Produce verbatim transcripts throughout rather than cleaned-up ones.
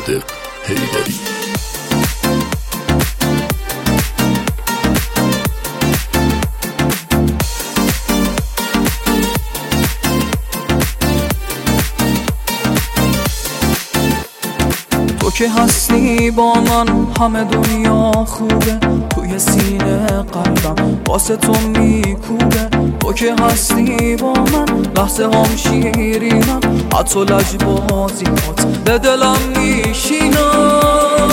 صادق حیدری. تو که هستی با من همه دنیا خوبه، توی سینه قلبم واسه تو میکوبه. تو که هستی با من لحظه هم شیرینم، حتی لجبازیات به دلم میشینم.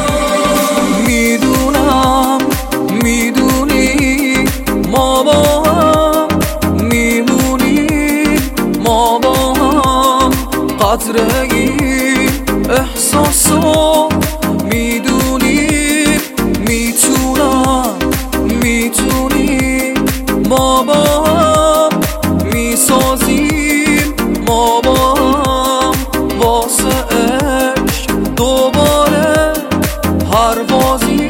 میدونم میدونی ما با هم میمونیم، ما با هم قدر این احساسو میدونیم. میتونم میتونیم ما با هم میسازیم، ما با هم واسه عشق دوباره پروازی.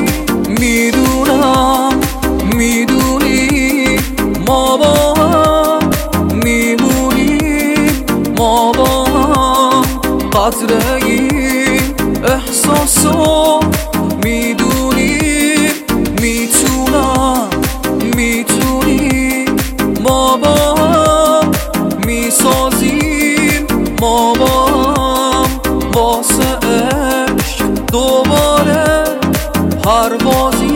میدونم میدونی ما با هم میمونیم، ما با هم قدر این احساسو میدونیم. میتونم میتونی ما با هم میسازیم، ما با هم واسه عشق دوباره پروازی.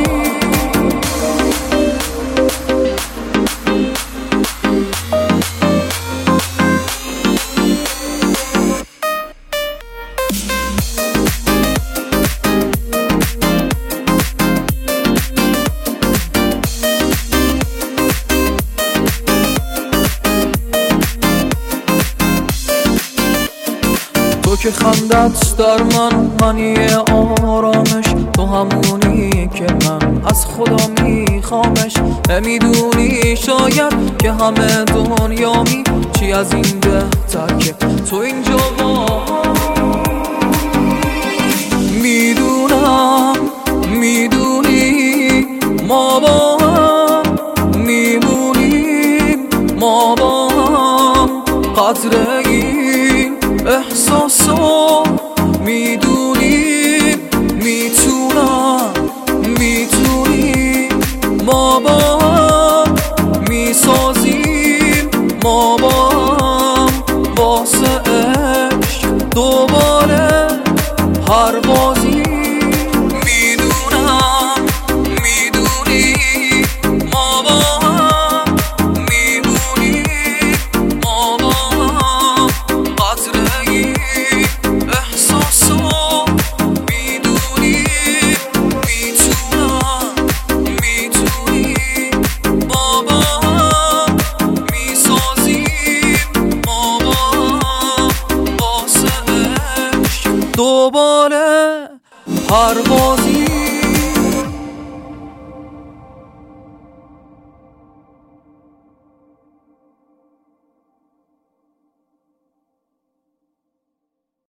تو که خندت در من منی آرامش، تو همونی که من از خدا میخوامش. نمیدونی شاید که همه دنیامی چی از این بهتر که تو اینجا با. میدونم میدونی ما با هم میمونیم، ما با هم قدر این احساسو میدونیم. میتونم میتونی ما با هم میسازیم، ما با هم واسه عشق دوباره پروازی. میدونم میدونی ما با هم میمونیم، ما با هم قدر این احساسو میدونیم. میتونم میتونی ما با هم میسازیم، ما با هم واسه عشق دوباره پروازی.